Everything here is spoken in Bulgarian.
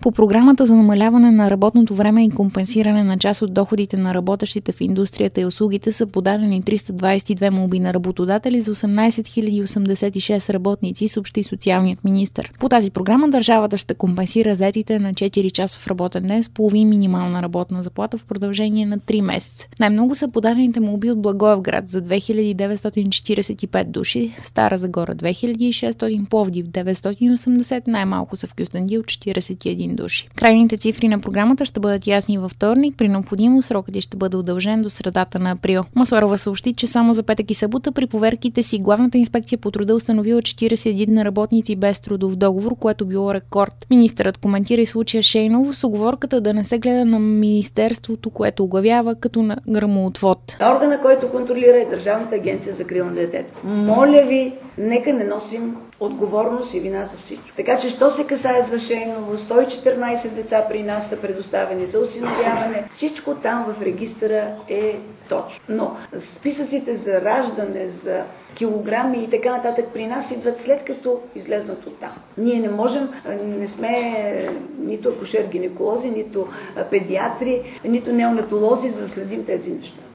По програмата за намаляване на работното време и компенсиране на част от доходите на работещите в индустрията и услугите са подадени 322 молби на работодатели за 18 086 работници, съобщи социалният министър. По тази програма държавата ще компенсира заетите на 4-часов работен ден с половин минимална работна заплата в продължение на 3 месеца. Най-много са подадените молби от Благоевград за 2945 души, Стара Загора 2600, Пловдив 980, най-малко са в Кюстендил 41 души. Крайните цифри на програмата ще бъдат ясни във вторник, при необходимост срокът ще бъде удължен до средата на април. Масларова съобщи, че само за петък и събота при проверките си Главната инспекция по труда установила 41 работници без трудов договор, което било рекорд. Министърът коментира и случая Шейново с уговорката да не се гледа на министерството, което оглавява, като на гръмоотвод. Органът, който контролира, е Държавната агенция за закрила на детето. Моля ви, нека не носим отговорност и вина за всичко. Така че, що се касае за Шейново, 114 деца при нас са предоставени за осиновяване. Всичко там в регистъра е точно. Но списъците за раждане, за килограми и така нататък при нас идват след като излезнат от там. Ние не можем, не сме нито акушер-гинеколози, нито педиатри, нито неонатолози, за да следим тези неща.